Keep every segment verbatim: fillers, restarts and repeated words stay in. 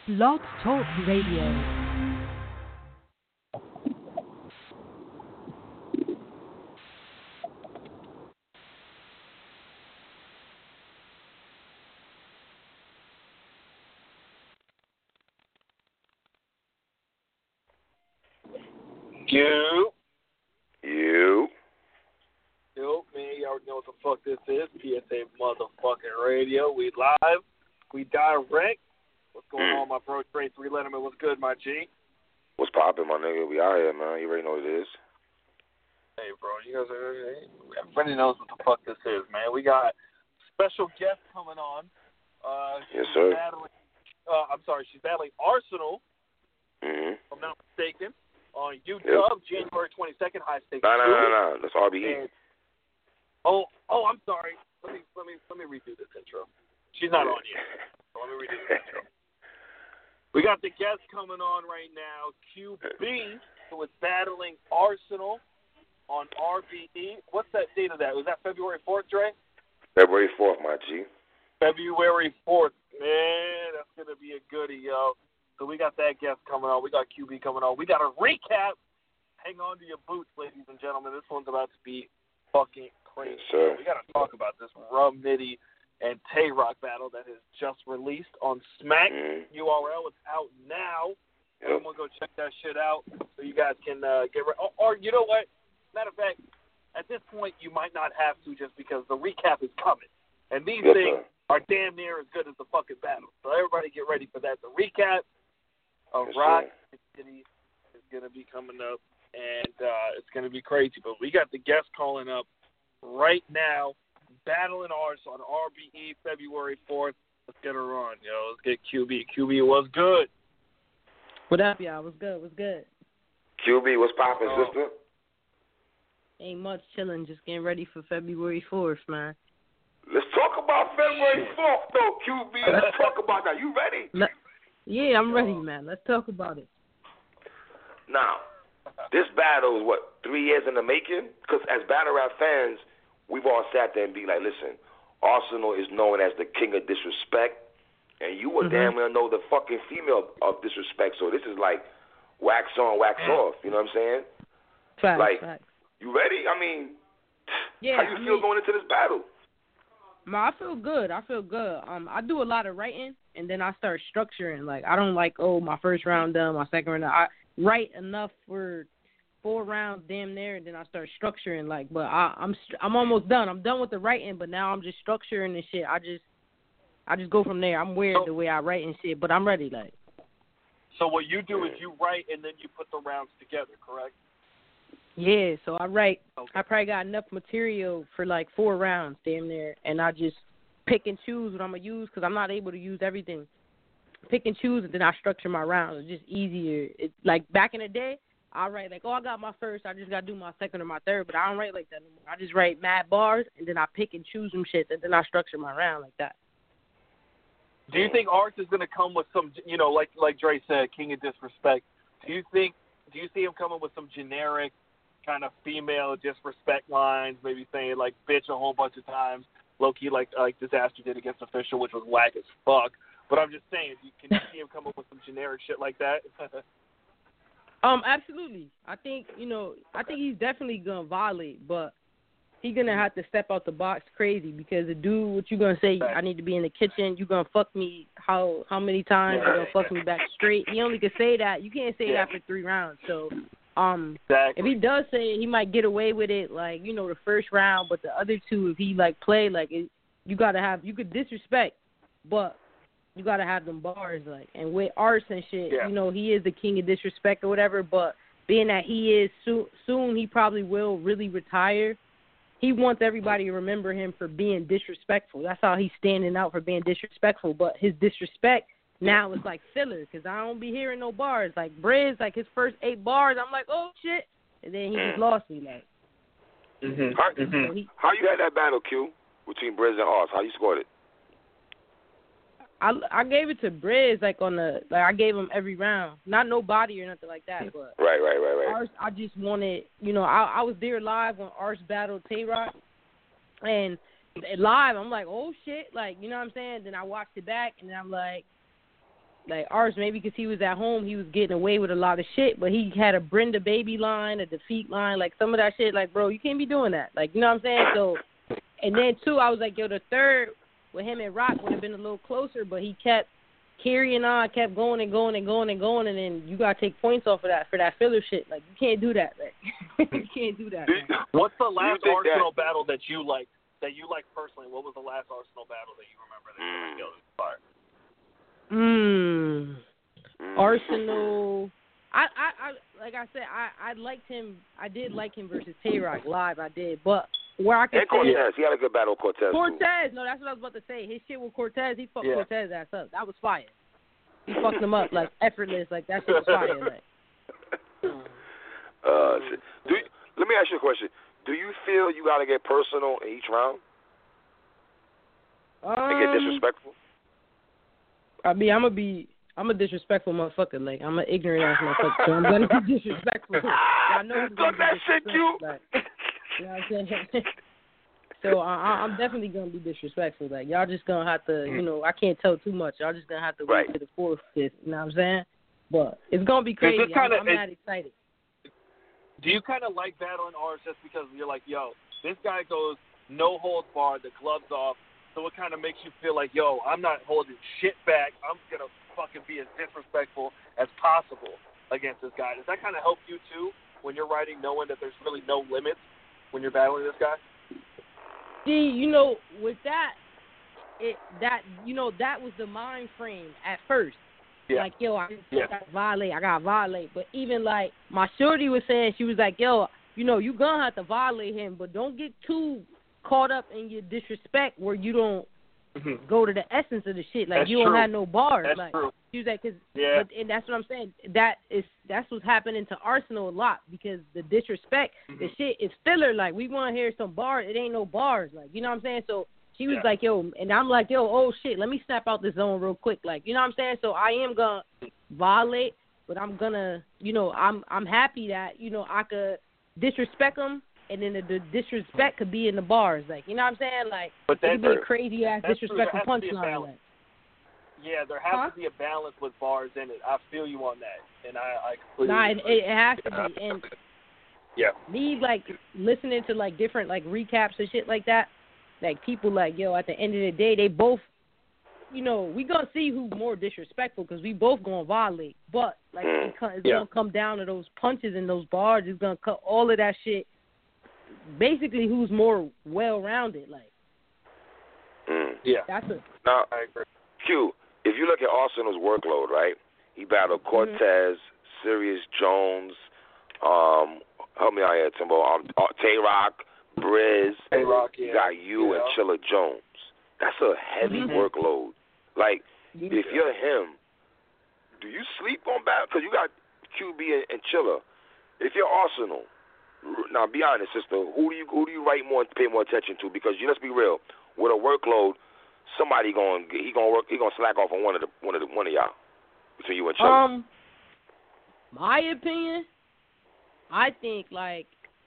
Blog Talk Radio. You. You. You, me, you already know what the fuck this is. P S A motherfucking radio. We live. We direct. What's going Mm. on, my bro? Trey three Letterman. What's good, my G? What's poppin', my nigga? We out here, man. You already know what it is. Hey, bro. You guys are, everybody knows what the fuck this is, man. We got special guest coming on. Uh, Yes, she's sir. Battling, uh, I'm sorry. She's battling Arsenal, Mm-hmm. if I'm not mistaken, on YouTube, Yep. January twenty-second, high stakes. No, no, two. no, no. That's R B E. And, oh, oh, I'm sorry. Let me, let me, let me redo this intro. She's not on yet. So let me redo this intro. We got the guest coming on right now, Q B, who is battling Arsenal on R B E. What's that date of that? Was that February fourth, Dre? February fourth, my G. February fourth. Man, that's going to be a goodie, yo. So we got that guest coming on. We got Q B coming on. We got a recap. Hang on to your boots, ladies and gentlemen. This one's about to be fucking crazy. Yes, sir. We got to talk about this Rum Nitty and Tay Rock battle that has just released on Smack Mm-hmm. U R L. It's out now. Yep. Everyone go check that shit out so you guys can uh, get ready. Or, or you know what? Matter of fact, at this point you might not have to just because the recap is coming. And these Yes, things sir. are damn near as good as the fucking battle. So everybody get ready for that. The recap of Yes, Rock sir. City is going to be coming up, and uh, it's going to be crazy. But we got the guest calling up right now, battling ours on R B E February fourth. Let's get her on, yo. Let's get Q B. Q B was good. What up, y'all? What's good? What's good? Q B, what's poppin', Oh. sister? Ain't much chilling, just getting ready for February fourth, man. Let's talk about February fourth, though, Q B. Let's talk about that. You ready? Le- yeah, I'm ready, man. Let's talk about it. Now, this battle is, what, three years in the making? Because as battle rap fans, we've all sat there and be like, listen, Arsenal is known as the king of disrespect, and you would Mhm. damn well know the fucking female of disrespect. So this is like wax on, wax off. You know what I'm saying? Facts, Like, facts. You ready? I mean, Yeah, how you I feel mean, going into this battle? Ma, I feel good. I feel good. Um, I do a lot of writing, and then I start structuring. Like, I don't like, oh, my first round done, my second round done. I write enough for four rounds, damn near, and then I start structuring. Like, but I, I'm str- I'm almost done. I'm done with the writing, but now I'm just structuring and shit. I just I just go from there. I'm weird So- the way I write and shit, but I'm ready. Like, So what you do is you write and then you put the rounds together, correct? yeah. So I write. Okay. I probably got enough material for like four rounds, damn near, and I just pick and choose what I'm gonna use because I'm not able to use everything. Pick and choose, and then I structure my rounds. It's just easier. It's like back in the day, I write like, oh, I got my first, I just gotta do my second or my third, but I don't write like that anymore. I just write mad bars, and then I pick and choose some shit, and then I structure my round like that. Do you think Arts is going to come with some, you know, like like Dre said, king of disrespect? Do you think, do you see him coming with some generic kind of female disrespect lines, maybe saying like bitch a whole bunch of times, low key like like Disaster did against Official, which was whack as fuck. But I'm just saying, you- can you see him come up with some generic shit like that? Um, absolutely. I think you know. I think he's definitely gonna violate, but he's gonna have to step out the box crazy because the dude, what you gonna say? I need to be in the kitchen. You gonna fuck me? How how many times? You gonna fuck me back straight? He only can say that. You can't say Yeah. that for three rounds. So, um, Exactly. if he does say it, he might get away with it, like you know, the first round. But the other two, if he like play, like it, you gotta have. You could disrespect, but you gotta have them bars, like, and with arts and shit, Yeah. you know, he is the king of disrespect or whatever. But being that he is soon, soon he probably will really retire. He wants everybody to remember him for being disrespectful. That's how he's standing out, for being disrespectful. But his disrespect now is like filler because I don't be hearing no bars. Like Briz, like his first eight bars, I'm like, oh shit, and then he just lost me. Like, Mm-hmm. How, Mm-hmm. so he, how you had that battle, Q, between Briz and Ars? How you scored it? I, I gave it to Briz like on the like I gave him every round, not no body or nothing like that, but Right, right, right, right. Ars, I just wanted, you know, I I was there live when Ars battled Tay Rock, and live I'm like, oh shit, like you know what I'm saying. Then I watched it back, and I'm like, like ours, maybe because he was at home, he was getting away with a lot of shit, but he had a Brenda Baby line, a Defeat line, like some of that shit, like, bro, you can't be doing that. Like, you know what I'm saying? So, and then, two, I was like, yo, the third with him and Rock would have been a little closer, but he kept carrying on, kept going and going and going and going, and then you got to take points off of that for that filler shit. Like, you can't do that. Like, you can't do that. Man. What's the last Arsenal that... battle that you liked, that you liked personally? What was the last Arsenal battle that you remember that you killed in fire? Mm. Arsenal. I, I, I, like I said, I, I liked him. I did like him versus Tay-Rock live. I did, but where I could and Cortez, he had a good battle with Cortez. Cortez, too. no, that's what I was about to say. His shit with Cortez, he fucked yeah. Cortez ass up. That was fire. He fucked him up like effortless. Like that shit was fire. Like. Uh, do you, let me ask you a question. Do you feel you got to get personal in each round Um, and get disrespectful? I mean, I'm gonna be, I'm a disrespectful motherfucker. Like, I'm an ignorant ass motherfucker, so I'm gonna be disrespectful. I know I'm Don't that shit cute? Like, you know what I'm saying? So I, I'm definitely gonna be disrespectful. Like, y'all just gonna have to, you know, I can't tell too much. Y'all just gonna have to wait right. to the fourth, fifth. You know what I'm saying? But it's gonna be crazy. Kinda, I'm, I'm not excited. Do you kind of like battling ours just because you're like, yo, this guy goes no holds barred, the gloves off, so it kind of makes you feel like, yo, I'm not holding shit back. I'm going to fucking be as disrespectful as possible against this guy. Does that kind of help you, too, when you're writing knowing that there's really no limits when you're battling this guy? See, you know, with that, it that, you know, that was the mind frame at first. Yeah. Like, yo, I, yeah. I got to violate. I got to violate. But even, like, my shorty was saying, she was like, yo, you know, you going to have to violate him, but don't get too caught up in your disrespect where you don't mm-hmm. go to the essence of the shit. Like, that's you don't true. have no bars. That's like, true. She was like, cause, yeah. but, and that's what I'm saying. That is, that's what's happening to Arsenal a lot because the disrespect, mm-hmm. the shit is filler. Like, we want to hear some bars. It ain't no bars. Like, you know what I'm saying? So, she was yeah. like, yo, and I'm like, yo, oh, shit, let me snap out the zone real quick. Like, you know what I'm saying? So I am going to violate, but I'm going to, you know, I'm I'm happy that, you know, I could disrespect them, and then the, the disrespect could be in the bars. Like, you know what I'm saying? Like, but it could be a crazy-ass disrespectful punchline. Like. Yeah, there has huh? to be a balance with bars in it. I feel you on that, and I, I completely Nah, it, agree. it has to be. And yeah. me, like, listening to, like, different, like, recaps and shit like that, like, people like, yo, at the end of the day, they both, you know, we going to see who's more disrespectful because we both going to violate. But, like, it's yeah. going to come down to those punches and those bars. It's going to cut all of that shit. Basically, who's more well-rounded, like. Mm. Yeah. That's a. Now, I agree. Q, if you look at Arsenal's workload, right, he battled Cortez, mm-hmm. Sirius Jones, um, help me out here, Timbo, um, uh, Tay-Rock, Briz, Tay-Rock, yeah. you got you yeah. and Chilla Jones. That's a heavy mm-hmm. workload. Like, yeah. if you're him, do you sleep on battle? Because you got Q B and, and Chilla. If you're Arsenal, now be honest, sister, who do you who do you write more pay more attention to? Because you let's be real, with a workload, somebody going he gonna work he gonna slack off on one of the one of the one of y'all between you and Chilla. Um, my opinion, I think like.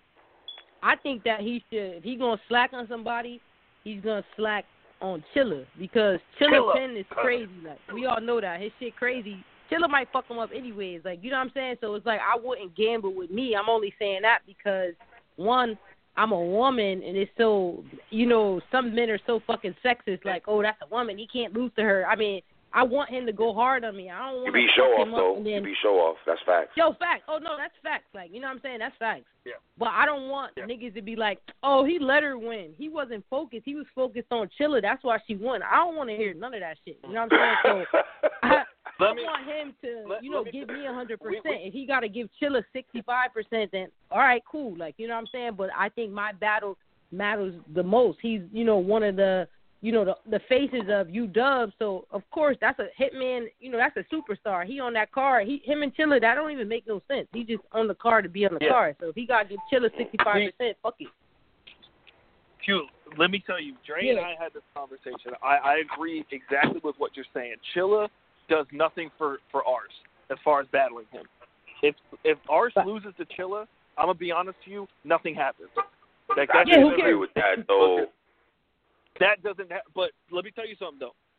I think that he should, if he's going to slack on somebody, he's going to slack on Chilla because Chilla pen is crazy. Like, we all know that. His shit crazy. Chilla might fuck him up anyways. Like, you know what I'm saying? So it's like I wouldn't gamble with me. I'm only saying that because, one, I'm a woman and it's so, you know, some men are so fucking sexist. Like, oh, that's a woman. He can't lose to her. I mean, I want him to go hard on me. I don't want to be to show fuck off, him though. up and then, you be show off. That's facts. Yo, facts. Oh, no, that's facts. Like, you know what I'm saying? That's facts. Yeah. But I don't want yeah. niggas to be like, oh, he let her win. He wasn't focused. He was focused on Chilla. That's why she won. I don't want to hear none of that shit. You know what I'm saying? So I, I me, want him to, let, you know, me, give me one hundred percent. We, we, if he got to give Chilla sixty-five percent, then all right, cool. Like, you know what I'm saying? But I think my battle matters the most. He's, you know, one of the, you know, the the faces of U-Dub. So, of course, that's a hitman. You know, that's a superstar. He on that card. He, him and Chilla, that don't even make no sense. He just on the card to be on the yeah. card. So, if he got to give Chilla sixty-five percent, fuck it. Q, let me tell you, Dre yeah. and I had this conversation. I, I agree exactly with what you're saying. Chilla does nothing for, for Ars as far as battling him. If if Ars but, loses to Chilla, I'm going to be honest to you, nothing happens. Like, I that's yeah, who cares with that, though? That doesn't ha- – but let me tell you something, though.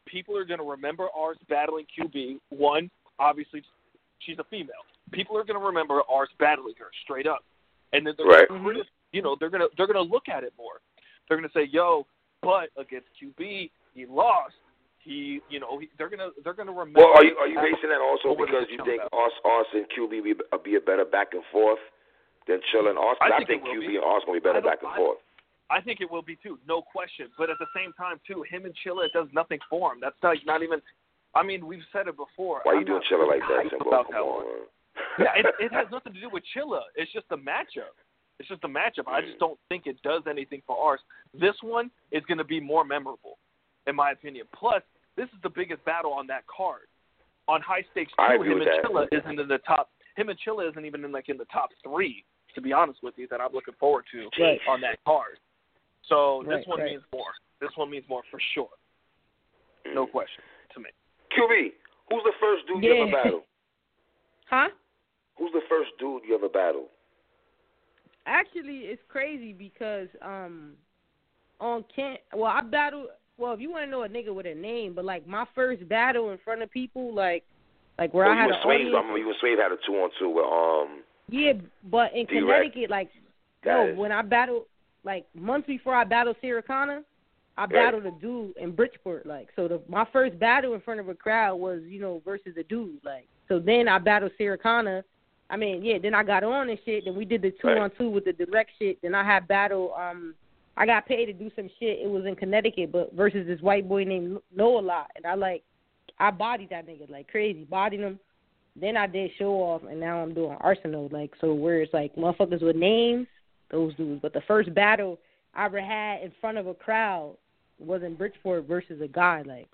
people are going to remember Ars battling Q B. One, obviously, she's a female. People are going to remember Ars battling her straight up, and then they're right. gonna, you know they're gonna they're gonna look at it more. They're gonna say, "Yo, but against Q B, he lost." He, you know, he, they're gonna they're gonna remember. Well, are you are you basing that also What because was it you think about? Ars, Ars and Q B be, be a better back and forth than Chilla and Ars? 'Cause I I think think it will Q B be. and Ars gonna be better I don't- back and I- forth. I think it will be too, no question. But at the same time, too, him and Chilla, it does nothing for him. That's like not even. I mean, we've said it before. Why I'm you doing not Chilla really like that, hyped Simbo? about Come that on. one. Man. Yeah, it, it has nothing to do with Chilla. It's just the matchup. It's just the matchup. I just don't think it does anything for ours. This one is going to be more memorable, in my opinion. Plus, this is the biggest battle on that card. On high stakes I two, agree him with and that. Chilla isn't in the top. Him and Chilla isn't even in like in the top three. To be honest with you, that I'm looking forward to Right. on that card. So this Right, one right. means more. This one means more for sure. No question to me. Q B, who's the first dude Yeah. you ever battled? Huh? Who's the first dude you ever battled? Actually, it's crazy because um, on Kent, well, I battled. Well, if you want to know a nigga with a name, but like my first battle in front of people, like, like where oh, I had you an and Swave. I audience. remember you and Swave had a two on two with um. Yeah, but in D-Rex. Connecticut, like, That no, is- when I battled, like months before I battled Sarah Connor, I Right. battled a dude in Bridgeport. Like, so the my first battle in front of a crowd was, you know, versus a dude. Like, so then I battled Sarah Connor. I mean, yeah, then I got on and shit. Then we did the two Right. on two with the direct shit. Then I had battle. Um, I got paid to do some shit. It was in Connecticut, but versus this white boy named Noah Lot, and I like, I bodied that nigga like crazy, bodied him. Then I did show off, and now I'm doing Arsenal. Like, so where it's like motherfuckers with names, those dudes. But the first battle I ever had in front of a crowd was in Bridgeport versus a guy. Like,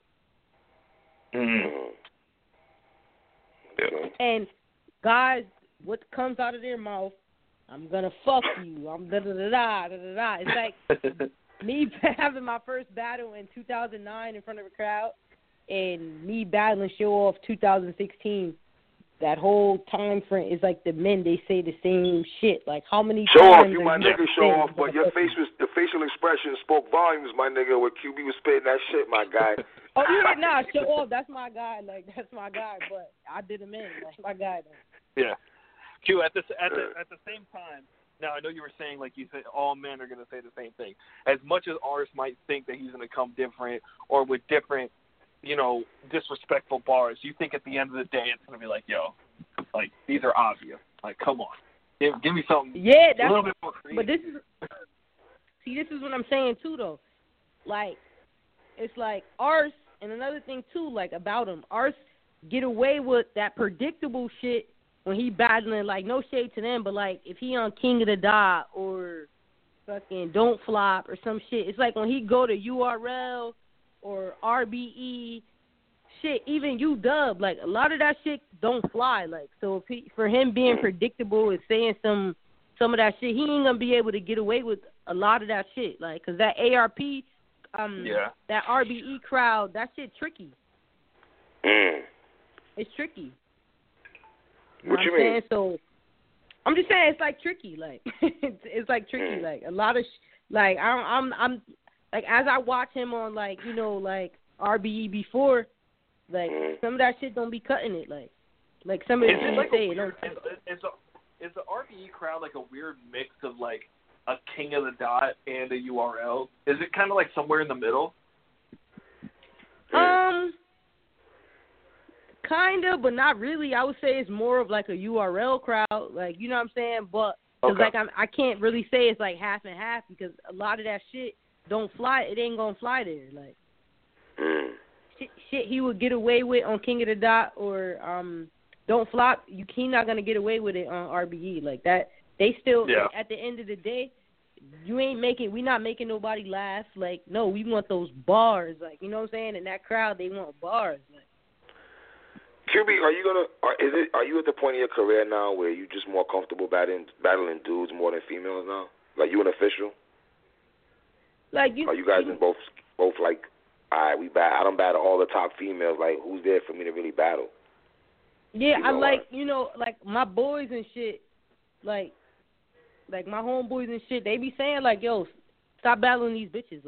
Mm. Yeah. and guys, what comes out of their mouth, I'm gonna fuck you. I'm da da da da da da da. It's like me having my first battle in two thousand nine in front of a crowd, and me battling show off two thousand sixteen. That whole time frame is like the men, they say the same shit. Like, how many Show off, times you are my you nigga. Show saying off, but your face was the facial expression spoke volumes, my nigga. Where Q B was spitting that shit, my guy. Oh yeah, nah, show off. That's my guy. Like, that's my guy. But I did him in. Like, my guy. Though. Yeah. Q, at the at the at the same time, now I know you were saying, like you said, all men are going to say the same thing. As much as Ars might think that he's going to come different or with different, you know, disrespectful bars, you think at the end of the day it's going to be like, yo, like these are obvious. Like, come on, give, give me something. Yeah, a that's. little bit more creative. But this is. See, this is what I'm saying too, though. Like, it's like Ars, and another thing too, like about him, Ars get away with that predictable shit when he battling. Like, no shade to them, but like if he on King of the Dot or fucking Don't Flop or some shit, it's like when he go to U R L or R B E. Shit, even U-Dub, like, a lot of that shit don't fly. Like, so if he, for him being predictable and saying some some of that shit, he ain't gonna be able to get away with a lot of that shit. Like, cause that A R P, um, Yeah. that R B E crowd, that shit tricky. Mm. It's tricky. What know you I'm mean? saying? So, I'm just saying it's like tricky. Like, it's, it's like tricky. Mm. Like a lot of sh- like I don't, I'm I'm like as I watch him on like you know like R B E before. Like, Mm. some of that shit don't be cutting it, like, like some of the Is shit it you like say. a It don't. weird, is, is, a, is the R B E crowd like a weird mix of like a King of the Dot and a U R L? Is it kind of like somewhere in the middle? Um, kind of, but not really. I would say it's more of like a U R L crowd, like, you know what I'm saying? But, cause Okay. like, I'm, I can't really say it's like half and half because a lot of that shit don't fly. It ain't gonna fly there. Like, Mm. shit, shit he would get away with on King of the Dot or um Don't Flop, you he not gonna get away with it on R B E like that. They still Yeah. at the end of the day, you ain't making we not making nobody laugh. Like, no, we want those bars. Like, you know what I'm saying? In that crowd, they want bars. Like, Q B, are you gonna? Are, is it? Are you at the point in your career now where you just more comfortable battling battling dudes more than females now? Like you an official? like you. Are you guys you, in both both like? All right, we bat. I don't battle all the top females. Like, who's there for me to really battle? Yeah, You I know like what? you know like my boys and shit. Like, like my homeboys and shit. They be saying like, yo, stop battling these bitches. Like,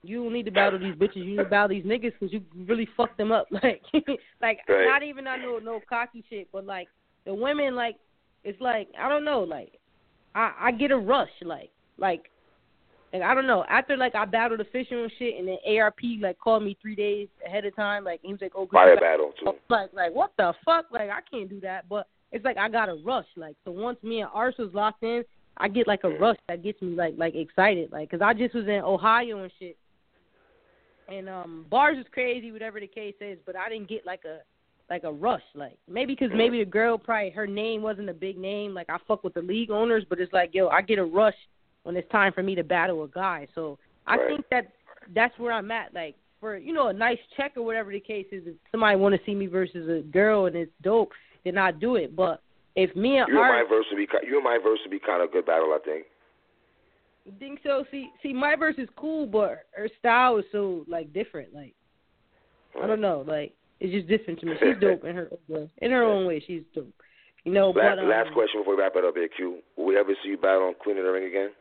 you don't need to battle these bitches. You need to battle these niggas because you really fucked them up. Like, like right. not even on no no cocky shit, but like the women, like it's like I don't know, like I I get a rush, like like. Like, I don't know. After, like, I battled the Fisher and shit, and then A R P, like, called me three days ahead of time. Like, he was like, oh, good. Fire battle, too. Like, like, what the fuck? Like, I can't do that. But it's like I got a rush. Like, so once me and Ars was locked in, I get, like, a rush that gets me, like, like excited. Like, because I just was in Ohio and shit. And um, bars is crazy, whatever the case is, but I didn't get, like, a like a rush. Like, maybe because maybe the girl probably, her name wasn't a big name. Like, I fuck with the league owners, but it's like, yo, I get a rush when it's time for me to battle a guy. So I right. think that that's where I'm at. Like, for, you know, a nice check or whatever the case is, if somebody want to see me versus a girl and it's dope, then I do it. But if me and you Art... and my verse would be, you and my verse would be kind of a good battle, I think. You think so? See, see, my verse is cool, but her style is so, like, different. Like, right. I don't know. Like, it's just different to me. She's dope in her own way. In her own way, she's dope. You know, last, but... Um, last question before we wrap it up here, Q. Will we ever see you battle on Queen of the Ring again?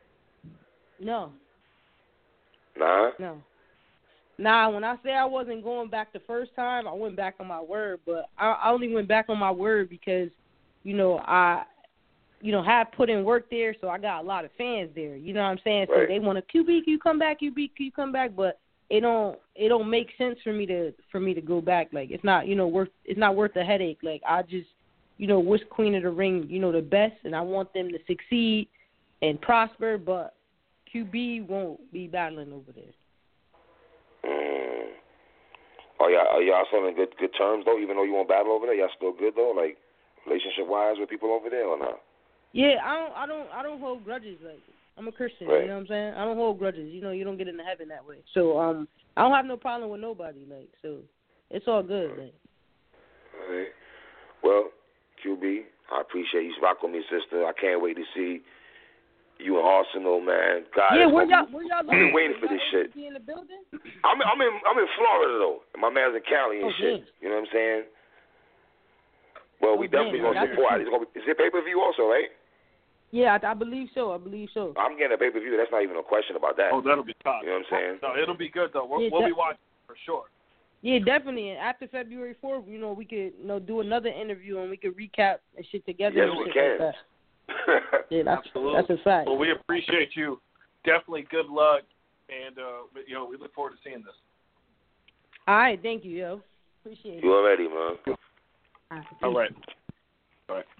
No. Nah? No. Nah, when I say I wasn't going back the first time, I went back on my word. But I, I only went back on my word because, you know, I, you know, have put in work there, so I got a lot of fans there. You know what I'm saying? Right. So they want to Q B, Q come back, Q B, Q come back, but it don't it don't make sense for me to for me to go back. Like, it's not, you know, worth it's not worth the headache. Like, I just, you know, wish Queen of the Ring, you know, the best, and I want them to succeed and prosper, but Q B won't be battling over there. Mm. Are y'all are y'all still in good good terms though? Even though you won't battle over there, y'all still good though, like relationship wise with people over there or not? Yeah, I don't I don't I don't hold grudges. Like, I'm a Christian, right. you know what I'm saying? I don't hold grudges. You know, you don't get into heaven that way. So um, I don't have no problem with nobody. Like, so it's all good. Like. All right. Well, Q B, I appreciate you rocking with me, sister. I can't wait to see you in Arsenal, man. God, yeah, where y'all, where y'all I've been waiting for this shit. Be in the building? I'm, I'm in, I'm in Florida though. And my man's in Cali and oh, shit. Damn. You know what I'm saying? Well, oh, we definitely damn, gonna support. It's gonna be, is it pay per view also, right? Yeah, I, I believe so. I believe so. I'm getting a pay per view. That's not even a question about that. Oh, that'll be top. You know what I'm saying? No, it'll be good though. We'll, yeah, we'll def- be watching for sure. Yeah, definitely. And after February fourth, you know, we could, you know, do another interview and we could recap and shit together. Yes, and we shit can. Like that. Yeah, that's, Absolutely. That's a fact. Well, we appreciate you. Definitely good luck, and uh, you know we look forward to seeing this. All right, thank you, yo. Appreciate it. You already, man. All right. All right. All right.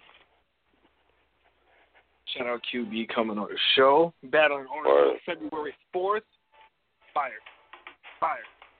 Shout out Q B coming on the show. Battling on February fourth. Fire. Fire.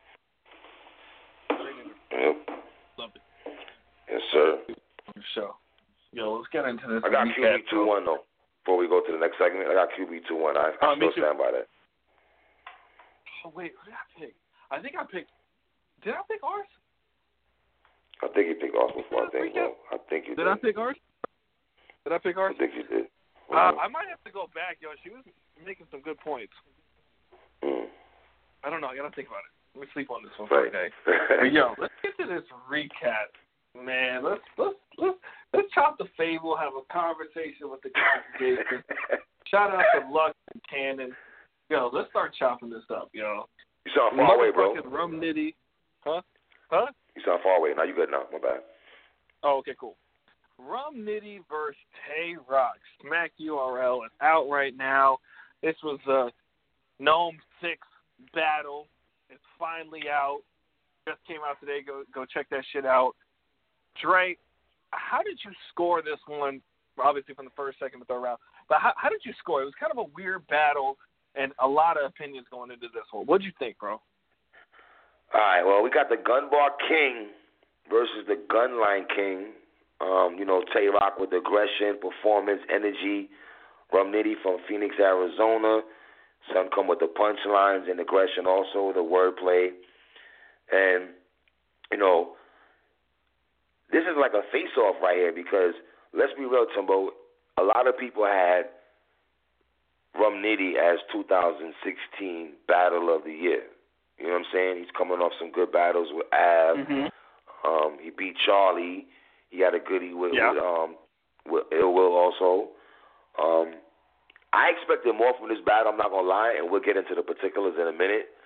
Yep. Love it. Yes, sir. On the show. Yo, let's get into this. I got Q B two one though. Before we go to the next segment, I got Q B two one. I, I uh, still stand by that. Oh wait, who did I pick? I think I picked. Did I pick ours? I think you picked ours before. I think. Well, I think you did. Did I pick ours? Did I pick ours? I think you did. Uh, I might have to go back, yo. She was making some good points. Mm. I don't know. I gotta think about it. Let me sleep on this one right. for a day. But yo, let's get to this recap, man. Let's let's let's let's chop the fable. Have a conversation with the congregation. Shout out to Lux and Cannon. Yo, let's start chopping this up, yo. You sound far away, bro. Rum Nitty. Huh? Huh? You sound far away. Now you good now. My bad. Oh, okay, cool. Rum Nitty versus Tay Rock. Smack U R L is out right now. This was a Gnome six battle. It's finally out. Just came out today. Go go check that shit out. Dre, how did you score this one? Obviously from the first, second, and third round. But how, how did you score? It was kind of a weird battle and a lot of opinions going into this one. What did you think, bro? All right, well, we got the Gun Bar King versus the Gunline King. Um, you know, Tay Rock with aggression, performance, energy. Rum Nitty from Phoenix, Arizona. Son come with the punchlines and aggression also, the wordplay. And, you know, this is like a face-off right here because, let's be real, Timbo, a lot of people had Rum Nitty as two thousand sixteen Battle of the Year. You know what I'm saying? He's coming off some good battles with Av. Mm-hmm. Um, he beat Charlie. He had a goodie with, yeah. with, um, with Ill Will also. Um, I expected more from this battle, I'm not going to lie, and we'll get into the particulars in a minute.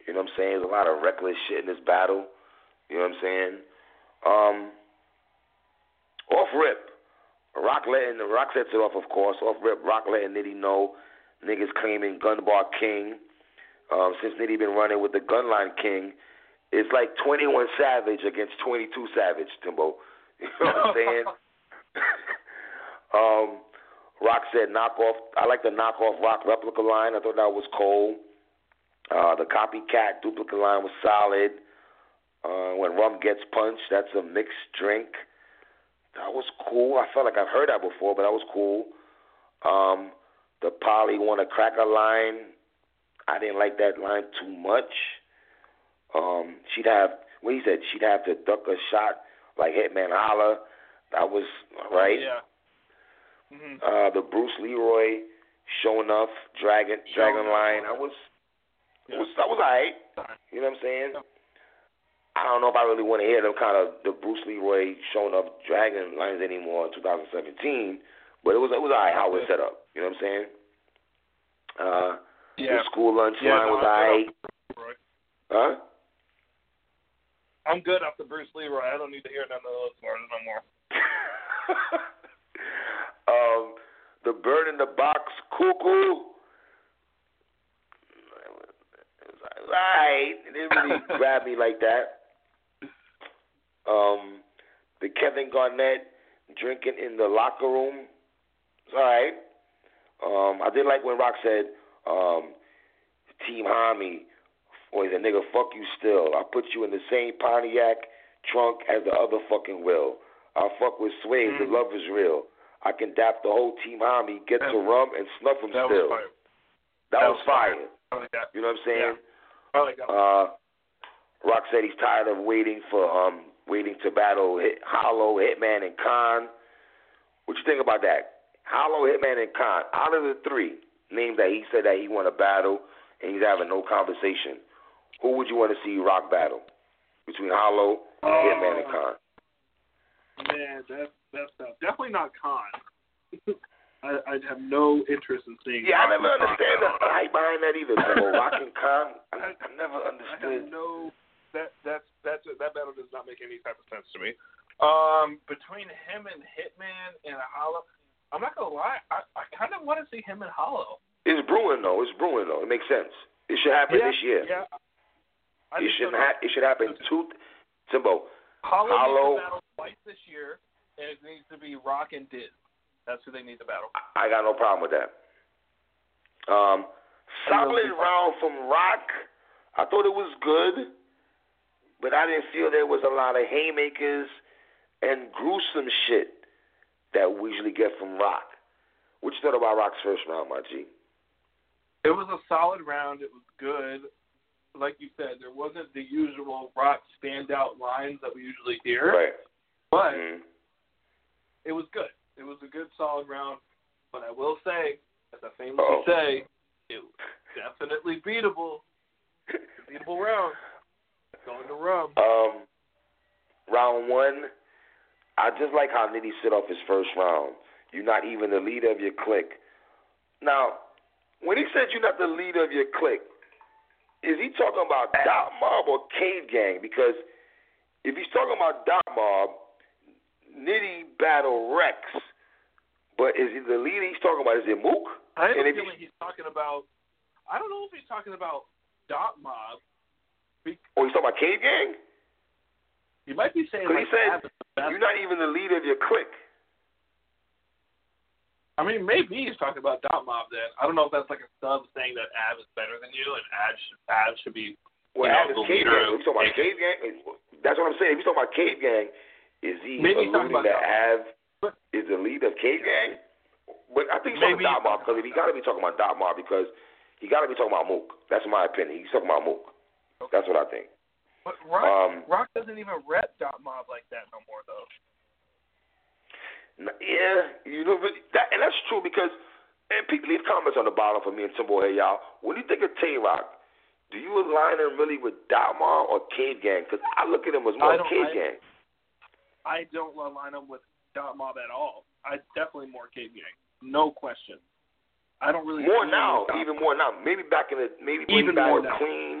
You know what I'm saying? There's a lot of reckless shit in this battle. You know what I'm saying? Um, off rip, Rock letting the Rock sets it off, of course. Off rip, Rock letting Nitty know niggas claiming Gun Bar King. Um, since Nitty been running with the Gunline King, it's like twenty-one Savage against twenty-two Savage, Timbo. You know what I'm saying? um, Rock said knock off. I like the knockoff Rock replica line. I thought that was cold. Uh, the copycat duplicate line was solid. Uh, when rum gets punched, that's a mixed drink. That was cool. I felt like I've heard that before, but that was cool. Um, the Polly want a cracker line. I didn't like that line too much. Um, she'd have, what he said, she'd have to duck a shot like Hitman Holla. That was right. Yeah. Mm-hmm. Uh, the Bruce Leroy showing off Dragon Dragon line. I was, yeah. was that was alright. You know what I'm saying? Yeah. I don't know if I really want to hear them kind of the Bruce Leroy showing up Dragon lines anymore in two thousand seventeen, but it was it was alright how it was set up. You know what I'm saying? Uh, yeah. The school lunch yeah, line no, was alright. Huh? I'm good off the Bruce Leroy. I don't need to hear none of those words no more. um, the Bird in the Box Cuckoo. It was alright. It didn't really grab me like that. Um, the Kevin Garnett drinking in the locker room. It's alright. Um, I did like when Rock said, um, Team Homie, or he's a nigga, fuck you still. I put you in the same Pontiac trunk as the other fucking will. I'll fuck with Sway, mm-hmm. The love is real. I can dap the whole Team Homie, get to rum and snuff him that still. Was that, that was fire. fire. Like you know what I'm saying? Yeah. I like that. Uh, Rock said he's tired of waiting for um waiting to battle Hit, Hollow, Hitman, and Khan. What you think about that? Hollow, Hitman, and Khan. Out of the three names that he said that he want to battle and he's having no conversation, who would you want to see Rock battle between Hollow, oh, Hitman, and Khan? Man, that's that's tough. Definitely not Khan. I, I'd have no interest in seeing. Yeah, Rock I never understand the Khan. hype behind that either. So Rock and Khan, I, I never I understood. have no. That that's that's that battle does not make any type of sense to me. Um, between him and Hitman and Hollow, I'm not gonna lie. I, I kind of want to see him and Hollow. It's brewing though. It's brewing though. It makes sense. It should happen yeah, this year. Yeah. I it should so ha- It should happen two. Timbo. Hollow, Hollow needs to battle twice this year, and it needs to be Rock and Diz. That's who they need to battle. I got no problem with that. Um, solid round from Rock. I thought it was good, but I didn't feel there was a lot of haymakers and gruesome shit that we usually get from Rock. What you thought about Rock's first round, my G? It was a solid round. It was good. Like you said, there wasn't the usual Rock standout lines that we usually hear. Right. But mm-hmm. it was good. It was a good, solid round. But I will say, as I famously Uh-oh. say, it was definitely beatable. Beatable round. Going to rum. Um, round one, I just like how Nitty set off his first round. You're not even the leader of your clique. Now, when he said you're not the leader of your clique, is he talking about Dot Mob or Cave Gang? Because if he's talking about Dot Mob, Nitty battle Rex. But is he the leader he's talking about? Is it Mook? I have and a feeling he's talking about, I don't know if he's talking about Dot Mob. Or he's talking about Cave Gang? He might be saying, like, he said, you're not even the leader of your clique. I mean, maybe he's talking about Dot Mob then. I don't know if that's like a sub saying that Av is better than you and Av should, Av should be well, you know, Av is the Cave leader. Gang. He's talking about Cave Gang. That's what I'm saying. If he's talking about Cave Gang, is he maybe alluding that Av but, is the leader of Cave Gang? But I think he's talking about Dot Mob because he got to be talking about Dot Mob because he got to be talking about Mook. That's my opinion. He's talking about Mook. Okay. That's what I think. But Rock, um, Rock doesn't even rep Dot Mob like that no more, though. Yeah, you know, but that, and that's true because, and people leave comments on the bottom for me and Timbo. Hey, y'all, when you think of Tay-Rock, do you align him really with Dot Mob or Cave Gang? Because I look at him as more Cave I, Gang. I don't align him with Dot Mob at all. I definitely more Cave Gang, no question. I don't really more now, even more now. Maybe back in the maybe even back more with now. Queen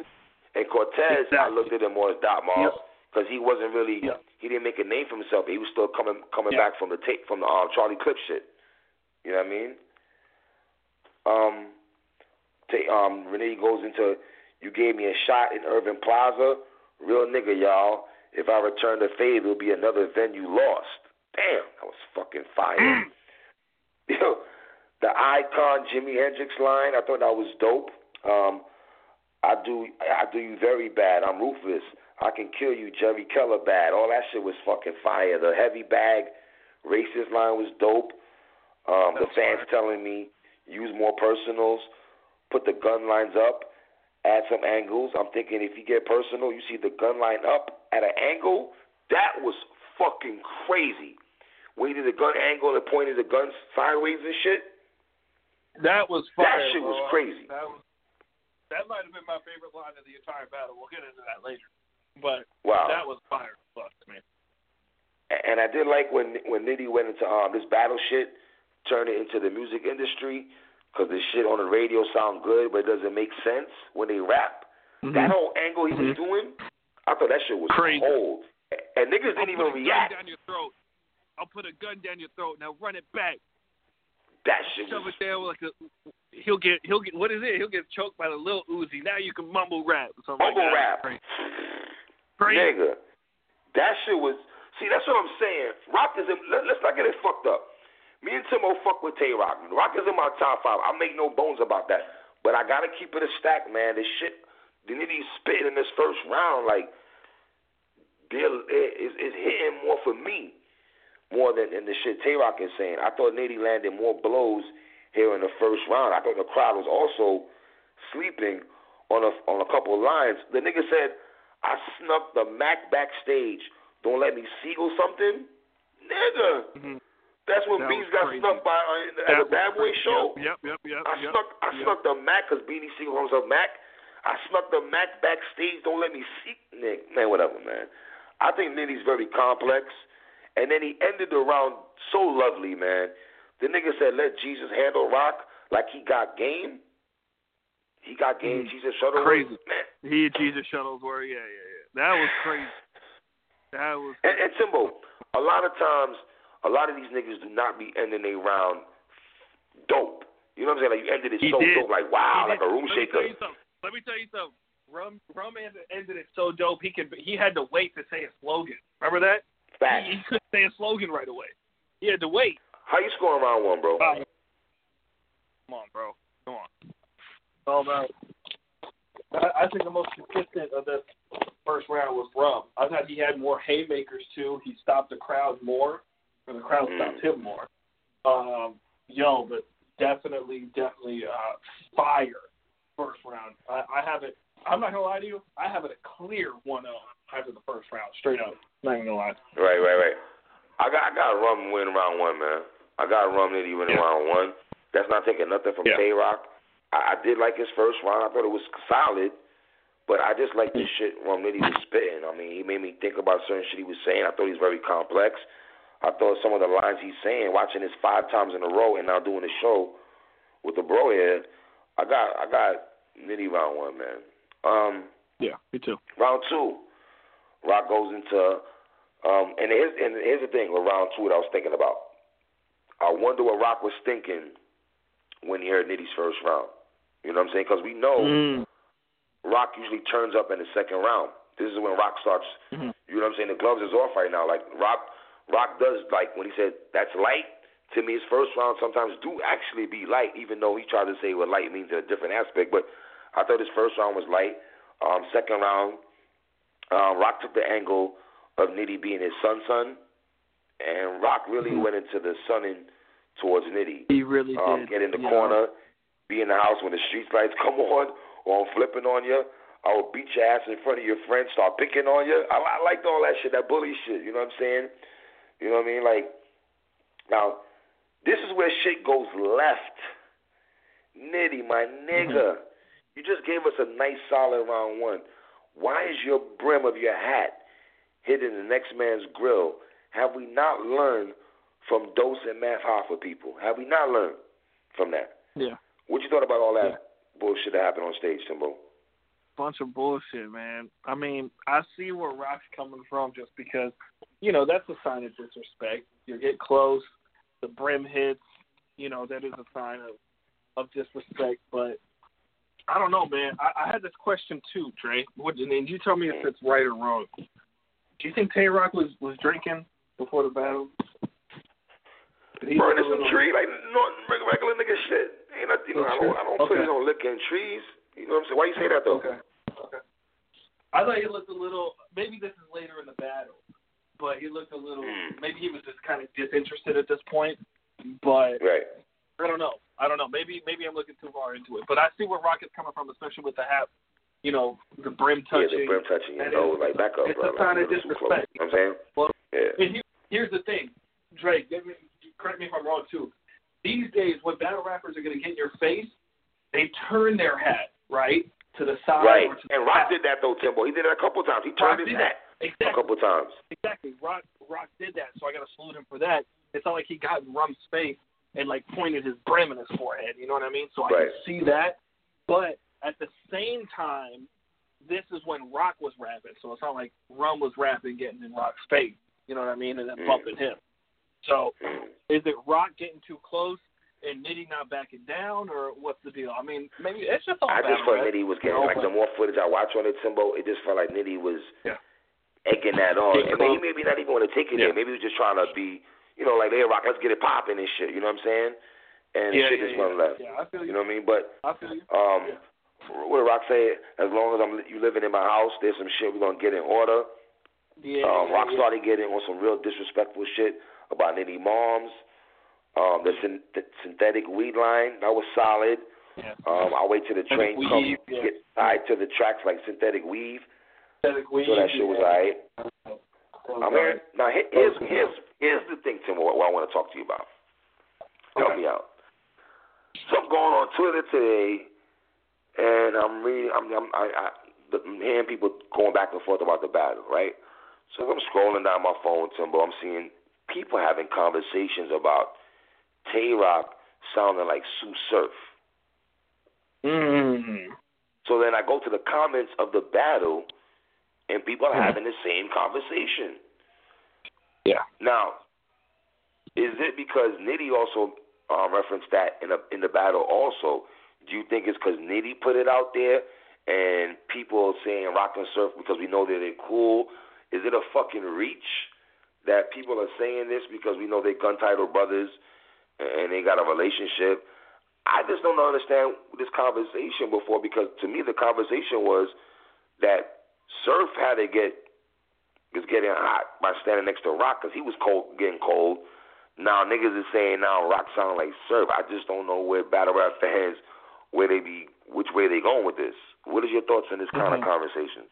And Cortez, exactly. I looked at him more as Doc Marls because yep. he wasn't really, yep. he didn't make a name for himself. He was still coming coming yep. back from the tape from the um, Charlie Clip shit. You know what I mean? Um, t- um, Renee goes into, you gave me a shot in Irving Plaza. Real nigga, y'all. If I return the favor, it'll be another venue lost. Damn, that was fucking fire. Yo, the icon Jimi Hendrix line, I thought that was dope. Um, I do, I do you very bad. I'm ruthless. I can kill you, Jerry Keller bad. All that shit was fucking fire. The heavy bag racist line was dope. Um, the fans fire. telling me use more personals, put the gun lines up, add some angles. I'm thinking if you get personal, you see the gun line up at an angle. That was fucking crazy. When he did the gun angle and pointed the guns sideways and shit. That was fire. That shit bro. was crazy. That was. That might have been my favorite line of the entire battle. We'll get into that later. But wow. that was fire fuck, man. And I did like when when Nitty went into um this battle shit, turned it into the music industry, because the shit on the radio sound good, but it doesn't make sense when they rap. Mm-hmm. That whole angle he mm-hmm. was doing, I thought that shit was crazy. Cold. And niggas didn't I'll even react. Down your throat. I'll put a gun down your throat. Now run it back. That shit Shove was... it down like a... He'll get, he'll get, what is it? He'll get choked by the Lil Uzi. Now you can mumble rap. Or something mumble like rap. Crazy. Crazy. Nigga. That shit was, see, that's what I'm saying. Rock is, in, let, let's not get it fucked up. Me and Timo fuck with Tay-Rock. Rock is in my top five. I make no bones about that. But I got to keep it a stack, man. This shit, the nitty spit in this first round, like, it's, it's hitting more for me, more than in the shit Tay-Rock is saying. I thought Nitty landed more blows here in the first round. I thought the crowd was also sleeping on a on a couple of lines. The nigga said, I snuck the Mac backstage. Don't let me Siegel something? Nigga. Mm-hmm. That's when that Beans got crazy. snuck by uh, at a Bad Boy show. Yep, yep, yep. I yep, snuck I yep. snuck the Mac because Beanie Siegel calls himself Mac. I snuck the Mac backstage. Don't let me see. Nick, man, whatever, man. I think Nitty's very complex. And then he ended the round so lovely, man. The nigga said, let Jesus handle Rock like he got game. He got game, mm. Jesus Shuttleworth. Crazy. Man. He and Jesus Shuttleworth, yeah, yeah, yeah. That was crazy. That was and, and Timbo, a lot of times, a lot of these niggas do not be ending their round dope. You know what I'm saying? Like, you ended it he so did. dope, like, wow, he like did. a room Let shaker. Me tell you something. Let me tell you something. Rum, Rum ended it so dope, he could he had to wait to say a slogan. Remember that? Facts. He, he couldn't say a slogan right away. He had to wait. How you scoring round one, bro? Uh, come on, bro. Come on. Oh, no. I, I think the most consistent of this first round was Rum. I thought he had more haymakers, too. He stopped the crowd more, or the crowd mm. stopped him more. Um, yo, but definitely, definitely uh, fire first round. I, I have it, I'm not going to lie to you, I have it a clear one oh after the first round, straight up. Not even going to lie. Right, right, right. I got I got Rum win round one, man. I got Rum Nitty winning yeah. round one. That's not taking nothing from yeah. Tay-Rock. I, I did like his first round. I thought it was solid, but I just like the shit Rum Nitty was spitting. I mean, he made me think about certain shit he was saying. I thought he was very complex. I thought some of the lines he's saying, watching this five times in a row and now doing the show with the bro here, I got I got Nitty round one, man. Um, yeah, me too. Round two, Rock goes into. Um, and, here's, and here's the thing with round two that I was thinking about. I wonder what Rock was thinking when he heard Nitty's first round. You know what I'm saying? Because we know mm. Rock usually turns up in the second round. This is when Rock starts, mm-hmm. you know what I'm saying? The gloves is off right now. Like, Rock Rock does, like, when he said, that's light, to me his first round sometimes do actually be light, even though he tried to say what light means in a different aspect. But I thought his first round was light. Um, second round, uh, Rock took the angle of Nitty being his son son, and Rock really mm-hmm. went into the sunning towards Nitty. He really um, did. Get in the yeah. corner, be in the house when the street lights come on, or I'm flipping on you. I will beat your ass in front of your friends, start picking on you. I, I liked all that shit, that bully shit, you know what I'm saying? You know what I mean? Like, now, this is where shit goes left. Nitty, my nigga, mm-hmm. you just gave us a nice solid round one. Why is your brim of your hat hitting the next man's grill? Have we not learned from Dose and Math Hoffa people? Have we not learned from that? Yeah. What you thought about all that yeah. bullshit that happened on stage, Timbo? bunch of bullshit, man. I mean, I see where Rock's coming from just because, you know, that's a sign of disrespect. You get close, the brim hits, you know, that is a sign of, of disrespect. But I don't know, man. I, I had this question too, Dre. What, and you tell me if it's right or wrong. Do you think Tay-Rock was, was drinking before the battle? Burning some tree, like no, regular nigga shit. Ain't nothing, you know, I don't, I don't okay. put it on liquor and trees. You know what I'm saying? Why you say that though? Okay. Okay. I thought he looked a little. Maybe this is later in the battle, but he looked a little. Mm. Maybe he was just kind of disinterested at this point. But right. I don't know. I don't know. Maybe maybe I'm looking too far into it. But I see where Rock is coming from, especially with the hat. You know, the brim touching. Yeah, the brim touching. You know, like back up, it's bro. It's a sign like, of disrespect. You know what I'm saying? Well, yeah. And he, here's the thing, Drake. Give me, correct me if I'm wrong too. These days, when battle rappers are going to get in your face, they turn their hat, right, to the side. Right. Or to and the Rock hat. did that, though, Timbo. He did it a couple times. He turned Rock his did hat exactly. a couple times. Exactly. Rock Rock did that, so I got to salute him for that. It's not like he got in Rum's face and, like, pointed his brim in his forehead. You know what I mean? So I right. can see that. But at the same time, this is when Rock was rapping. So it's not like Rum was rapping, getting in Rock's face. You know what I mean? And then mm. bumping him. So mm. is it Rock getting too close and Nitty not backing down, or what's the deal? I mean, maybe it's just all I just felt right? Nitty was getting, you know, like, but, the more footage I watch on it, Timbo, it just felt like Nitty was yeah. egging that on. Getting And maybe, maybe not even want to take it yeah. there. Maybe he was just trying to be, you know, like, hey, Rock, let's get it popping and shit. You know what I'm saying? And yeah, shit yeah, just yeah. went left. Yeah, I feel you. You know what I mean? But, I feel you. um, yeah. what did Rock say? As long as I'm you living in my house, there's some shit we're going to get in order. Yeah, um, yeah, Rock yeah. started getting on some real disrespectful shit about Nitty moms. Um, the, syn- the synthetic weed line, that was solid. Yeah. Um, I'll wait till the train weave, comes, yeah. get tied to the tracks like synthetic weave. Synthetic weave. So that shit was yeah. alright. So I mean, now here- here's here's here's the thing, Tim. What, what I want to talk to you about. Help okay. me out. So I'm going on Twitter today, and I'm reading. I'm, I'm I, I, I'm hearing people going back and forth about the battle, right? So I'm scrolling down my phone, Timbo. I'm seeing people having conversations about Tay-Rock sounding like Sue Surf. Mm-hmm. So then I go to the comments of the battle, and people are mm-hmm. having the same conversation. Yeah. Now, is it because Nitty also uh, referenced that in, a, in the battle also? Do you think it's because Nitty put it out there and people saying Rock and Surf because we know that they're cool? Is it a fucking reach that people are saying this because we know they're gun title brothers and they got a relationship? I just don't understand this conversation before, because to me the conversation was that Surf had to get was getting hot by standing next to Rock because he was cold, getting cold. Now niggas is saying now Rock sound like Surf. I just don't know where battle rap fans, where they be, which way they going with this. What is your thoughts on this kind mm-hmm. of conversation?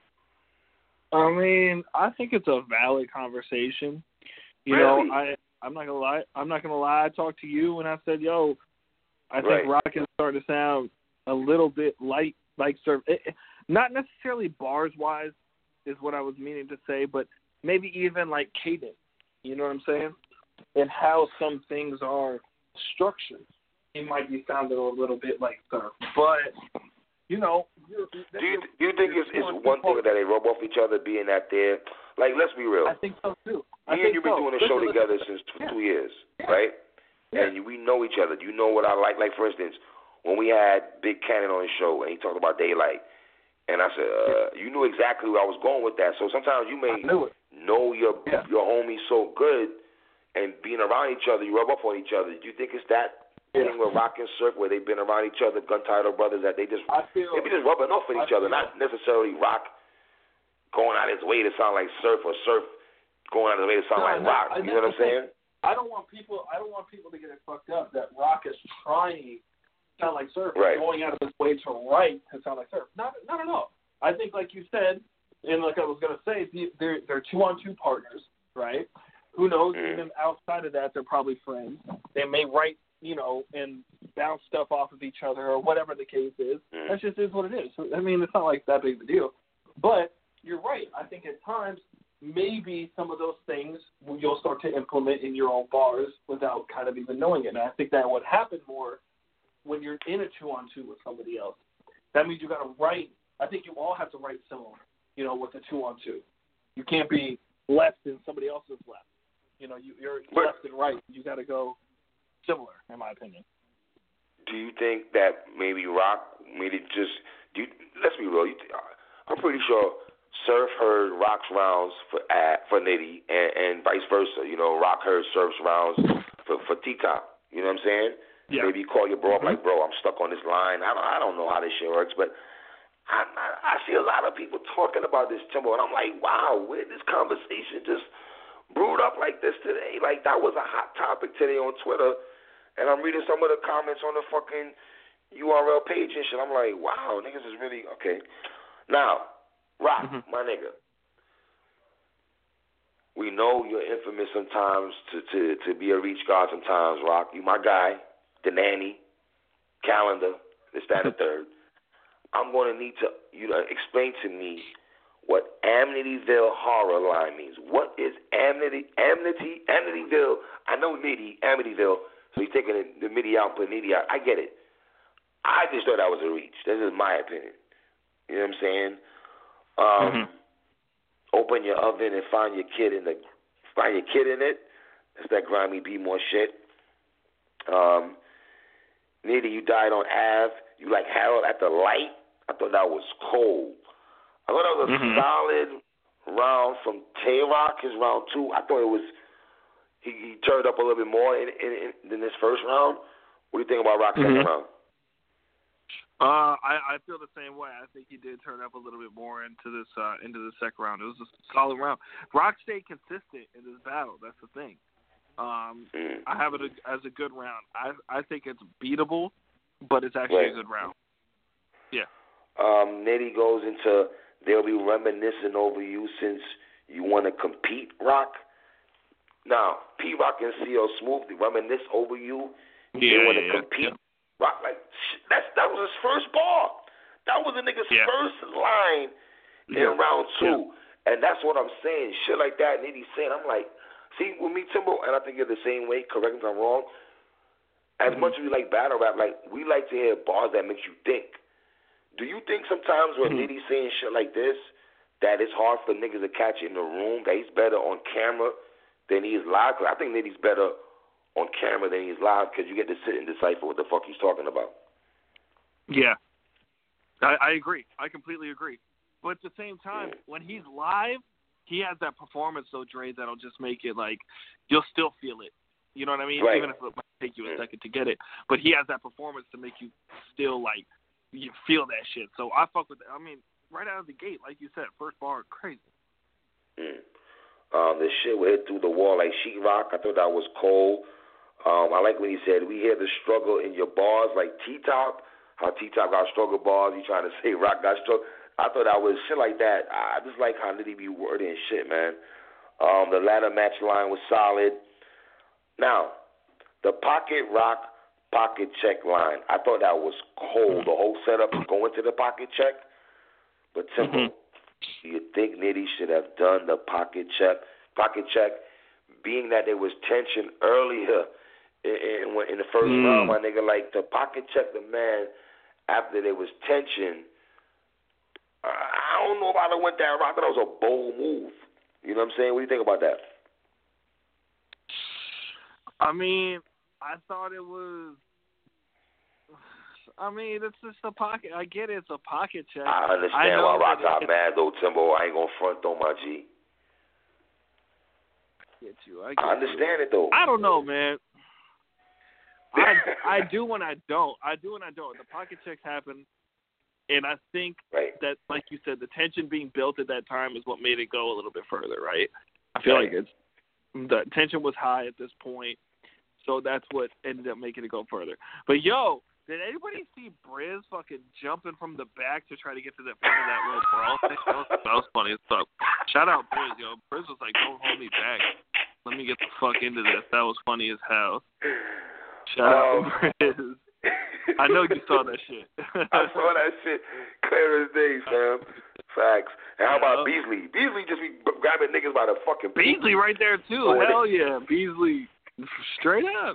I mean, I think it's a valid conversation. You really? know, I I'm not gonna lie. I'm not gonna lie. I talked to you and I said, "Yo, I think right. Rock is starting to sound a little bit light, like Surf. It, it, not necessarily bars wise, is what I was meaning to say, but maybe even like cadence. You know what I'm saying? And how some things are structured. It might be sounding a little bit like Surf, but you know." You're, do you do you think it's, it's one thing that they rub off each other, being that they're like, let's be real. I think so too. I Me and think you been so. doing a listen, show listen, together listen. since t- yeah. two years, yeah. right? Yeah. And we know each other. You know what I like. Like for instance, when we had Big Cannon on the show and he talked about Daylight, and I said, uh, you knew exactly where I was going with that. So sometimes you may know your yeah. your homies so good, and being around each other, you rub up on each other. Do you think it's that yeah. thing with Rock and Surf where they've been around each other, gun title brothers, that they just I feel, maybe just rubbing off with each I other, feel, not necessarily Rock going out his way to sound like Surf or Surf going out his way to sound no, like no, Rock. I, You know what I'm saying? I don't want people. I don't want people to get it fucked up that Rock is trying to sound like Surf, right. going out of his way to write to sound like Surf. Not, not at all. I think, like you said, and like I was gonna say, they're they're two on two partners, right? Who knows? Mm. Even outside of that, they're probably friends. They may write, you know, and bounce stuff off of each other or whatever the case is. Mm. That just is what it is. So, I mean, it's not like that big of a deal. But you're right. I think at times maybe some of those things you'll start to implement in your own bars without kind of even knowing it. And I think that would happen more when you're in a two-on-two with somebody else. That means you got to write I think you all have to write similar, you know, with the two-on-two. You can't be left and somebody else is left. You know, you, you're but, left and right. You got to go similar, in my opinion. Do you think that maybe Rock made it just do you, let's be real, you, I'm pretty sure Surf heard Rock's rounds for uh, for Nitty and, and vice versa. You know, Rock heard Surf's rounds for, for T-Top. You know what I'm saying? Yeah. Maybe you call your bro up mm-hmm. like, bro, I'm stuck on this line. I don't, I don't know how this shit works, but I, I, I see a lot of people talking about this, Timbo, and I'm like, wow, where did this conversation just brewed up like this today? Like, that was a hot topic today on Twitter, and I'm reading some of the comments on the fucking U R L page and shit. I'm like, wow, niggas is really, okay. Now, Rock, mm-hmm. my nigga, we know you're infamous sometimes to, to, to be a reach guard sometimes, Rock. You my guy, the nanny, calendar, this, that, and third. I'm going to need to you to explain to me what Amityville horror line means. What is Amity, Amity, Amityville? I know Nitty, Amityville, so he's taking the, the Mitty out, put Nitty out. I get it. I just thought that was a reach. This is my opinion. You know what I'm saying? Um, mm-hmm. Open your oven and find your kid in the find your kid in it. That's that grimy B more shit. Um, Nitty, you died on Ave. You like Harold at the light. I thought that was cold. I thought that was a mm-hmm. solid round from Tay-Rock, his round two. I thought it was he, he turned up a little bit more in, in, in, than this first round. What do you think about Rock's mm-hmm. second round? Uh, I, I feel the same way. I think he did turn up a little bit more into this uh, into the second round. It was a solid round. Rock stayed consistent in this battle. That's the thing. Um, mm. I have it as a good round. I I think it's beatable, but it's actually right. a good round. Yeah. Um, Nitty goes into they'll be reminiscing over you since you want to compete, Rock. Now, P-Rock and C L Smooth, they reminisce over you. Yeah, they want to yeah, compete. Yeah. Rock, like, that's, that was his first bar. That was a nigga's yeah. first line in yeah. round two. Yeah. And that's what I'm saying. Shit like that, Nitty saying, I'm like, see, with me, Timbo, and I think you're the same way, correct me if I'm wrong, as mm-hmm. much as we like battle rap, like, we like to hear bars that make you think. Do you think sometimes when mm-hmm. Nitty's saying shit like this, that it's hard for niggas to catch it in the room, that he's better on camera than he is live? Because I think Nitty's better on camera than he's live because you get to sit and decipher what the fuck he's talking about. Yeah. I, I agree. I completely agree. But at the same time, yeah. when he's live, he has that performance, though, Dre, that'll just make it like you'll still feel it. You know what I mean? Right. Even if it might take you a second to get it. But he has that performance to make you still, like, you feel that shit. So I fuck with that. I mean, right out of the gate, like you said, first bar, crazy. Mm. Um, the shit would hit through the wall like sheetrock. I thought that was cold. Um, I like when he said, we hear the struggle in your bars like T-Top. How T-Top got struggle bars. You trying to say Rock got struggle. I thought that was shit like that. I just like how Nitty be wording shit, man. Um, the ladder match line was solid. Now, the pocket Rock pocket check line. I thought that was cold. The whole setup to go into the pocket check. But Timbo, mm-hmm. do you think Nitty should have done the pocket check? Pocket check, being that there was tension earlier in, in, in the first mm. round, my nigga, like to pocket check the man after there was tension. I don't know if I went that route. I thought that was a bold move. You know what I'm saying? What do you think about that? I mean, I thought it was. I mean, it's just a pocket. I get it. It's a pocket check. I understand I why Rock got it, mad, though, Timbo. I ain't going to front, though, my G. I get you. I, get I understand you. it, though. I don't know, man. I, I do and I don't. I do and I don't. The pocket checks happen, and I think right. that, like you said, the tension being built at that time is what made it go a little bit further, right? I feel right. like it's the tension was high at this point. So that's what ended up making it go further. But, yo, did anybody see Briz fucking jumping from the back to try to get to the front of that little brawl thing? That was, that was funny as fuck. Shout out Briz, yo. Briz was like, don't hold me back. Let me get the fuck into this. That was funny as hell. Shout um, out Briz. I know you saw that shit. I saw that shit clear as day, Sam. Facts. And how about Beasley? Beasley just be grabbing niggas by the fucking Beasley right there, too. Oh, hell yeah. Beasley. Straight up.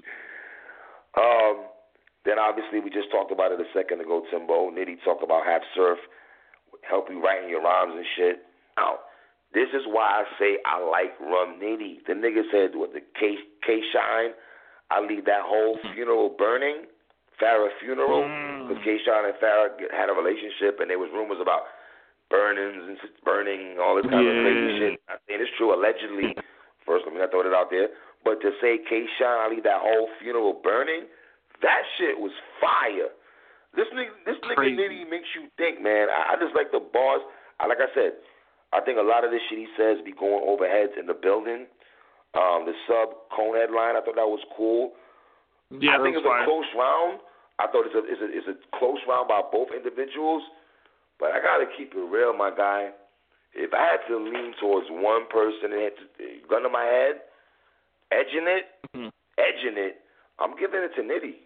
Um, then obviously we just talked about it a second ago, Timbo. Nitty talked about Half Surf help you writing your rhymes and shit. Now, this is why I say I like Rum Nitty. The nigga said, what, the K, K Shine, I leave that whole funeral burning, Farrah funeral, because mm. K Shine and Farrah had a relationship, and there was rumors about burnings and burning, all this kind yeah. of crazy shit. I think it's true, allegedly. First, let me not throw it out there. But to say K Shine, I leave that whole funeral burning, that shit was fire. This nigga, this nigga Nitty makes you think, man. I, I just like the bars. I, like I said, I think a lot of this shit he says be going over heads in the building. Um, the sub cone headline, I thought that was cool. Yeah, I think it's fine. a close round. I thought it's a, it's a it's a close round by both individuals. But I gotta keep it real, my guy. If I had to lean towards one person and had to, gun to my head, edging it, mm-hmm. edging it, I'm giving it to Nitty.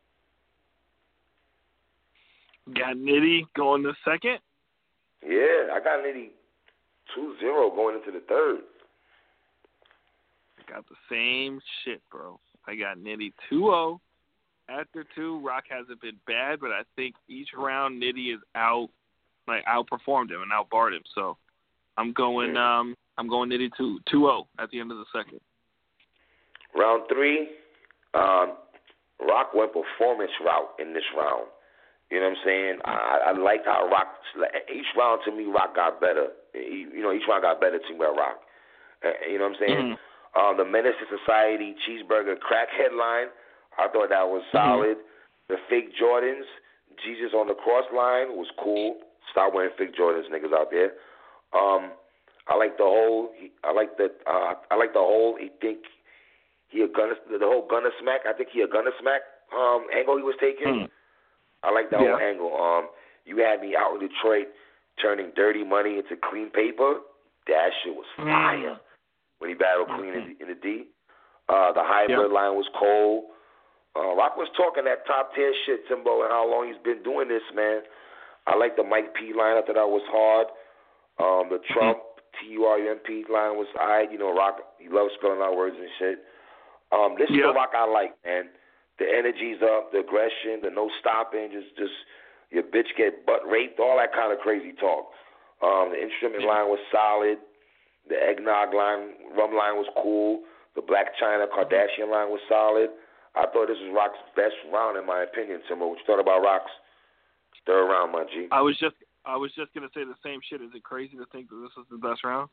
Got Nitty going to second? Yeah, I got Nitty two zero going into the third. I got the same shit, bro. I got Nitty two oh. After two, Rock hasn't been bad, but I think each round Nitty is out, like outperformed him and outbarred him. So I'm going, mm. um, I'm going Nitty two two oh at the end of the second. Round three, um, Rock went performance route in this round. You know what I'm saying? I, I like how Rock, each round to me, Rock got better. He, you know, each round got better to me by Rock. Uh, you know what I'm saying? Mm-hmm. Um, the Menace to Society cheeseburger crack headline, I thought that was solid. Mm-hmm. The fake Jordans, Jesus on the cross line was cool. Stop wearing fake Jordans, niggas out there. Um, I like the whole. I like the. Uh, I like the whole. He think he a gunner. The whole gunner smack. I think he a gunner smack um, angle he was taking. Mm-hmm. I like that yeah. whole angle. Um, you had me out in Detroit turning dirty money into clean paper. That shit was fire. Mm. When he battled Clean mm-hmm. in, the, in the D. Uh, the hybrid yep. line was cold. Uh, Rock was talking that top tier shit, Timbo, and how long he's been doing this, man. I like the Mike P line. I thought that was hard. Um, the Trump, mm-hmm. T U R U M P line was all right. You know, Rock, he loves spelling out words and shit. Um, this yep. is the Rock I like, man. The energy's up, the aggression, the no stopping, just, just your bitch get butt raped, all that kind of crazy talk. Um, the instrument line was solid. The eggnog line, rum line was cool. The Black China Kardashian line was solid. I thought this was Rock's best round, in my opinion, Timbo. What you thought about Rock's third round, my G? I was just, I was just gonna say the same shit. Is it crazy to think that this was the best round?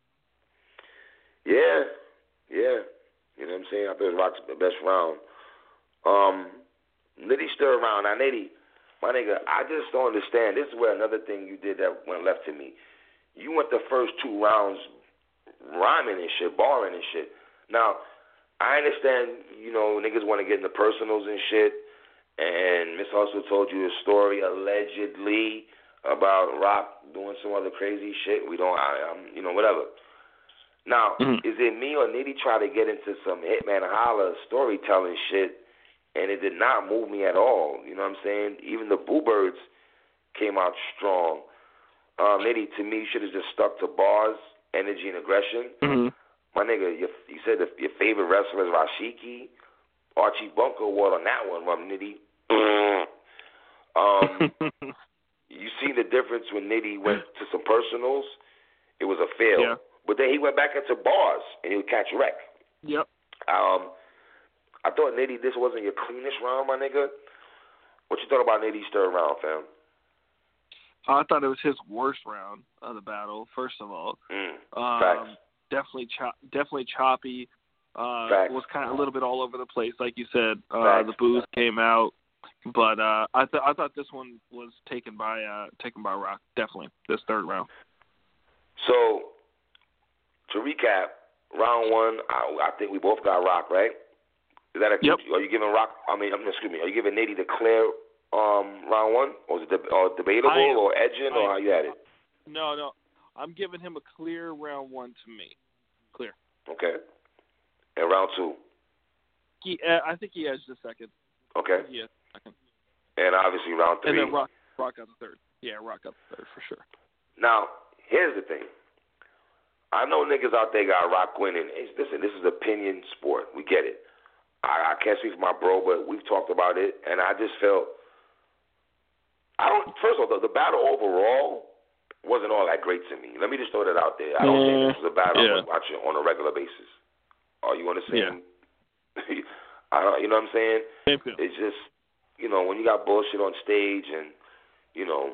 Yeah, yeah. You know what I'm saying? I thought it was Rock's best round. Um, Nitty still around. Now, Nitty, my nigga, I just don't understand. This is where another thing you did that went left to me. You went the first two rounds rhyming and shit, barring and shit. Now, I understand, you know, niggas want to get into personals and shit, and Miss Hustle told you a story, allegedly, about Rock doing some other crazy shit. We don't, I, I'm, you know, whatever. Now, mm-hmm. is it me or Nitty try to get into some Hitman Holla storytelling shit, and it did not move me at all? You know what I'm saying? Even the Boo Birds came out strong. Um, Nitty, to me, you should have just stuck to bars, energy, and aggression. Mm-hmm. My nigga, you, you said the, your favorite wrestler is Rashiki. Archie Bunker award on that one, Rum Nitty. um, you see the difference when Nitty went to some personals? It was a fail. Yeah. But then he went back into bars, and he would catch wreck. Yep. Um, I thought, Nitty, this wasn't your cleanest round, my nigga. What you thought about Nitty's third round, fam? I thought it was his worst round of the battle, first of all. Mm, um, facts. Definitely, cho- definitely choppy. Uh, was kind of a little bit all over the place, like you said. Uh, the booze came out, but uh, I thought I thought this one was taken by uh, taken by Rock. Definitely, this third round. So, to recap, round one, I, I think we both got Rock, right? Is that a, yep. Are you giving Rock? I mean, I'm excuse me. Are you giving Nitty the clear um, round one, or is it deb- or debatable, am, or edging, or how you had it? No, no. I'm giving him a clear round one to me. Clear. Okay. And round two? He, uh, I think he edged the second. Okay. Yeah, second. And obviously round three. And then Rock, Rock got the third. Yeah, Rock got the third for sure. Now, here's the thing. I know niggas out there got Rock winning. Hey, listen, this is opinion sport. We get it. I, I can't speak for my bro, but we've talked about it, and I just felt. I don't. First of all, the, the battle overall wasn't all that great to me. Let me just throw that out there. I don't think this was a battle yeah. I would watch it on a regular basis. Are you understand? Yeah. I don't. You know what I'm saying? Same It's just, you know, when you got bullshit on stage and, you know,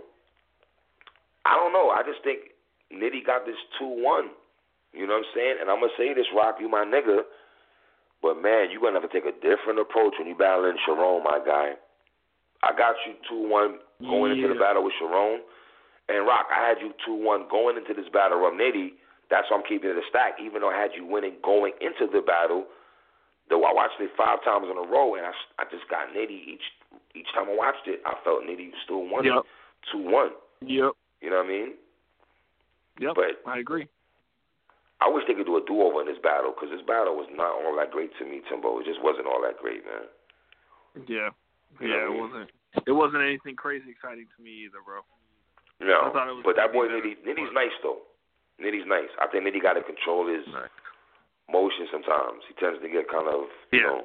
I don't know. I just think Nitty got this two one. You know what I'm saying? And I'm going to say this, Rock, you my nigga, but, man, you're going to have to take a different approach when you battling Sharon, my guy. I got you two one going yeah. into the battle with Sharon. And, Rock, I had you two one going into this battle with Nitty. That's why I'm keeping it a stack, even though I had you winning going into the battle. Though I watched it five times in a row, and I, I just got Nitty each each time I watched it. I felt Nitty still won yep. two one. Yep. You know what I mean? Yep, but I agree. I wish they could do a do-over in this battle, because this battle was not all that great to me, Timbo. It just wasn't all that great, man. Yeah. You yeah, it mean? wasn't It wasn't anything crazy exciting to me either, bro. No, I thought it was but that boy Nitty, Nitty's nice, though. Nitty's nice. I think Nitty got to control his nice. motion sometimes. He tends to get kind of, yeah. you know,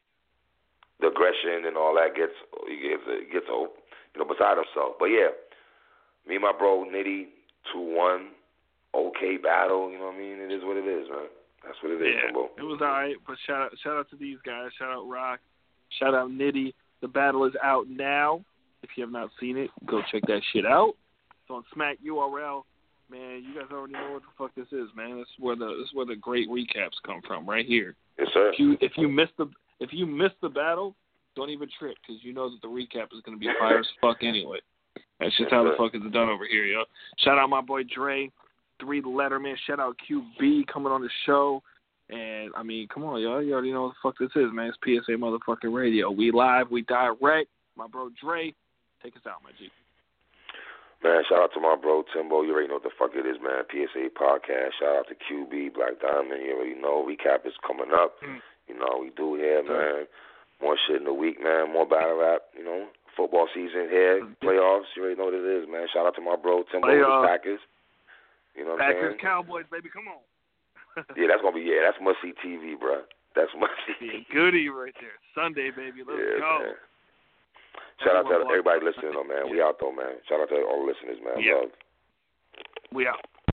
the aggression and all that gets, he gets, he gets you know, beside himself. But, yeah, me and my bro Nitty, two one, okay battle, you know what I mean? It is what it is, man. That's what it is, yeah, Timbo. It was all right, but shout out, shout out to these guys. Shout out Rock. Shout out Nitty. The battle is out now. If you have not seen it, go check that shit out. It's on Smack U R L. Man, you guys already know what the fuck this is, man. This is where the this is where the great recaps come from, right here. Yes, sir. If you if you miss the if you miss the battle, don't even trip, because you know that the recap is gonna be fire as fuck anyway. That's just yes, how sir. the fuck it's done over here, yo. Shout out my boy Dre, Three Letterman. Shout out Q B coming on the show. And I mean, come on, y'all. You already know what the fuck this is, man. It's P S A motherfucking radio. We live, we direct. My bro Dre, take us out, my G. Man, shout out to my bro Timbo. You already know what the fuck it is, man. P S A podcast. Shout out to Q B, Black Diamond. You already know. Recap is coming up. Mm. You know, we do here, man. More shit in the week, man. More battle rap. You know, football season here. Playoffs. You already know what it is, man. Shout out to my bro Timbo with the Packers. You know what Packers, I'm saying? Cowboys, baby. Come on. yeah, that's gonna be yeah. That's must see T V, bro. That's must see. Yeah, goodie right there. Sunday, baby. Let's yeah, go. Man. Shout out to everybody listening, though, man. We out, though, man. Shout out to all the listeners, man. Yeah. Love. We out.